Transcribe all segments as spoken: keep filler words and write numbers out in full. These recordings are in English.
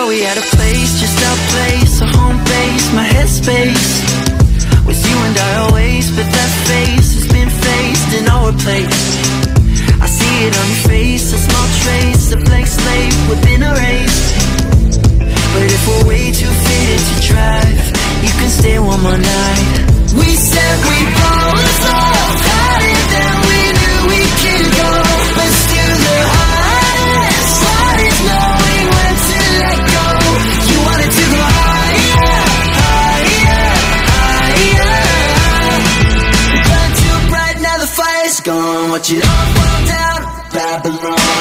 thought we had a place, just our place, a home base, my headspace. With you and I always, but that face has been faced and all replaced. I see it on your face, a small trace, a blank slate within a race. But if we're way too faded to drive, you can stay one more night. We said we both love harder than we knew we could go, but still the hardest part is knowing when to let go. You wanted to go higher, higher, higher. Burn too bright, now the fire's gone. Watch it all fall down, Babylon.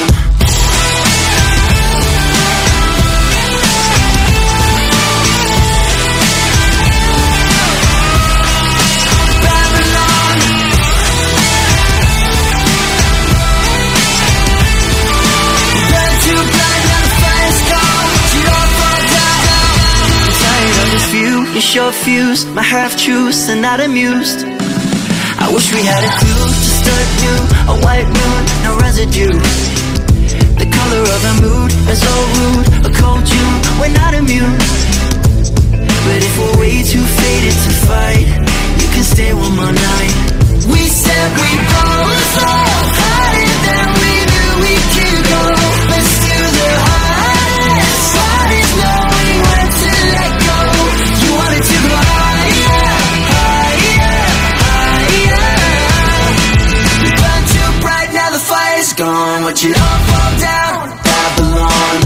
You show fuse, my half-truths are not amused. I wish we had a clue to start new, a white moon, no residue. The color of our mood is all rude, a cold June, we're not immune. But if we're way too faded to fight, you can stay one more night. We said we both love harder than we knew we could go, but still the hardest part is knowing when to let go. You wanted to go higher, higher, higher. You burned too bright, now the fire's gone. Watch it all fall down, Babylon.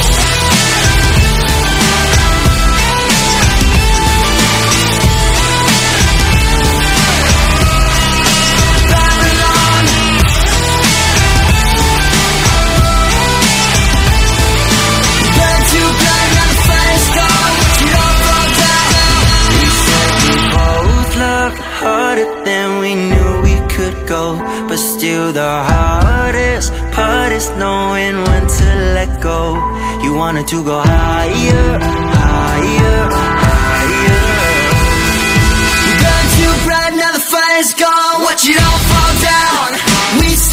Harder than we knew we could go, but still the hardest part is knowing when to let go. You wanted to go higher, higher, higher. You burned too bright, now the fire's gone. Watch it all fall down. We